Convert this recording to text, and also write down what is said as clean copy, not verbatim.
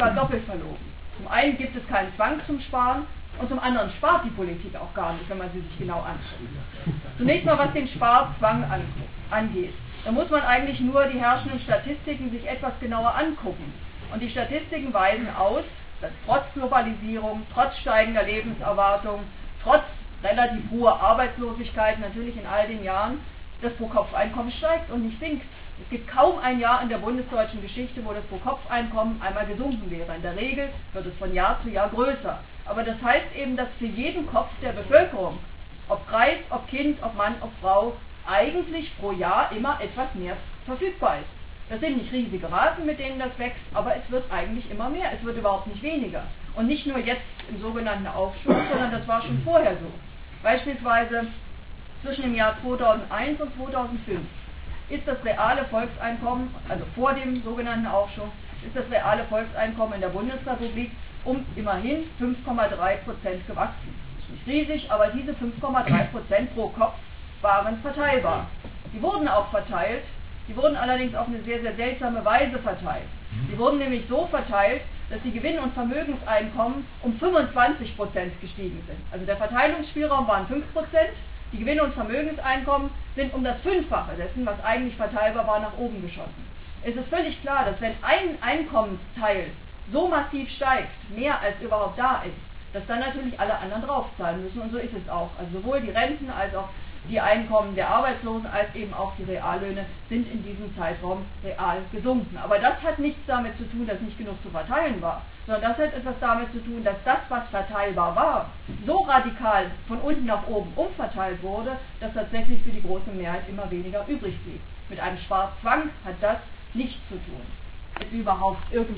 war doppelt verlogen. Zum einen gibt es keinen Zwang zum Sparen und zum anderen spart die Politik auch gar nicht, wenn man sie sich genau anschaut. Zunächst mal, was den Sparzwang angeht. Da muss man eigentlich nur die herrschenden Statistiken sich etwas genauer angucken. Und die Statistiken weisen aus, dass trotz Globalisierung, trotz steigender Lebenserwartung, trotz relativ hoher Arbeitslosigkeit natürlich in all den Jahren, das Pro-Kopf-Einkommen steigt und nicht sinkt. Es gibt kaum ein Jahr in der bundesdeutschen Geschichte, wo das Pro-Kopf-Einkommen einmal gesunken wäre. In der Regel wird es von Jahr zu Jahr größer. Aber das heißt eben, dass für jeden Kopf der Bevölkerung, ob Greis, ob Kind, ob Mann, ob Frau, eigentlich pro Jahr immer etwas mehr verfügbar ist. Das sind nicht riesige Raten, mit denen das wächst, aber es wird eigentlich immer mehr. Es wird überhaupt nicht weniger. Und nicht nur jetzt im sogenannten Aufschwung, sondern das war schon vorher so. Beispielsweise zwischen dem Jahr 2001 und 2005 ist das reale Volkseinkommen, also vor dem sogenannten Aufschwung, ist das reale Volkseinkommen in der Bundesrepublik um immerhin 5,3% gewachsen. Das ist nicht riesig, aber diese 5,3% pro Kopf waren verteilbar. Die wurden auch verteilt, die wurden allerdings auf eine sehr, sehr seltsame Weise verteilt. Die wurden nämlich so verteilt, dass die Gewinn- und Vermögenseinkommen um 25% gestiegen sind. Also der Verteilungsspielraum waren 5%, die Gewinn- und Vermögenseinkommen sind um das Fünffache dessen, was eigentlich verteilbar war, nach oben geschossen. Es ist völlig klar, dass wenn ein Einkommensteil so massiv steigt, mehr als überhaupt da ist, dass dann natürlich alle anderen draufzahlen müssen, und so ist es auch. Also sowohl die Renten als auch die Einkommen der Arbeitslosen als eben auch die Reallöhne sind in diesem Zeitraum real gesunken. Aber das hat nichts damit zu tun, dass nicht genug zu verteilen war, sondern das hat etwas damit zu tun, dass das, was verteilbar war, so radikal von unten nach oben umverteilt wurde, dass tatsächlich für die große Mehrheit immer weniger übrig blieb. Mit einem Sparzwang hat das nichts zu tun. Ist überhaupt irgendwie